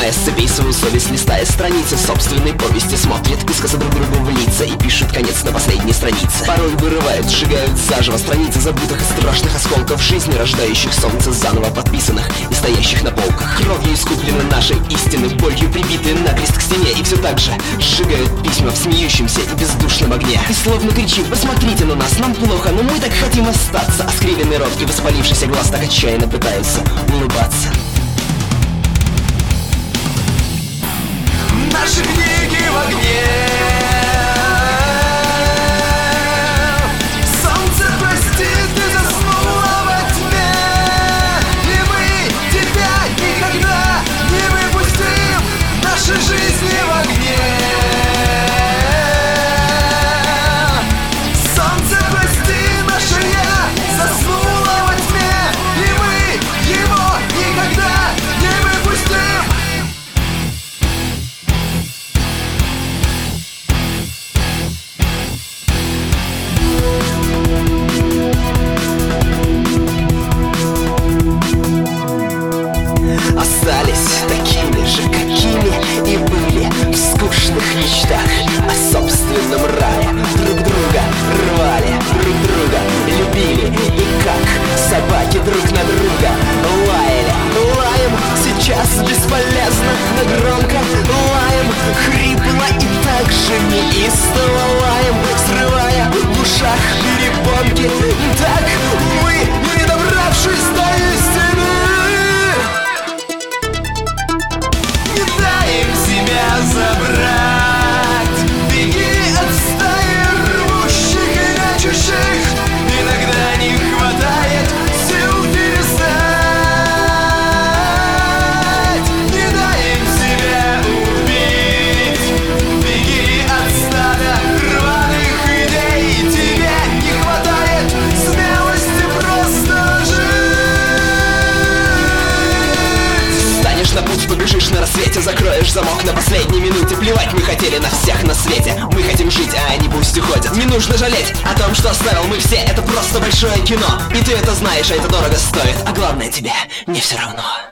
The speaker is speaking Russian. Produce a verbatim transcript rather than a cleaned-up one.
Срывая с цепей свою совесть, листая страницы собственной повести, смотрят искоса друг другу в лица и пишут конец на последней странице. Порой вырывают, сжигают заживо страницы забытых и страшных осколков жизни, рождающих солнце заново подписанных и стоящих на полках. Кровью искуплены нашей истины, болью прибитые накрест к стене, и все так же сжигают письма в смеющемся и бездушном огне. И словно кричит: посмотрите на нас, нам плохо, но мы так хотим остаться. А скривенный рот и воспалившийся глаз так отчаянно пытаются улыбаться. Наши книги в огне. Солнце, прости, ты заснула во тьме, и мы тебя никогда не выпустим. Наши жизни в огне. Солнце, прости, наше я заснула во тьме, и мы его никогда не выпустим. Остались такими же, какими и были в скучных мечтах о собственном рае. Друг друга рвали, друг друга любили, и как собаки друг на друга лаяли. Лаем сейчас бесполезно, но громко лаем, хрипло и так же неистово лаем, срывая в ушах перепонки. Так мы, не добравшись до истины, забрать. Беги от стаи рвущих и мячущих. Иногда не хватает сил перестать. Не дай им себя убить. Беги от стада рваных идей. Тебе не хватает смелости просто жить. Станешь на путь, побежишь на рассвете, закроешь замок на последней минуте. Плевать мы хотели на всех на свете, мы хотим жить, а они пусть уходят. Не нужно жалеть о том, что оставил мы все, это просто большое кино. И ты это знаешь, а это дорого стоит. А главное, тебе не все равно.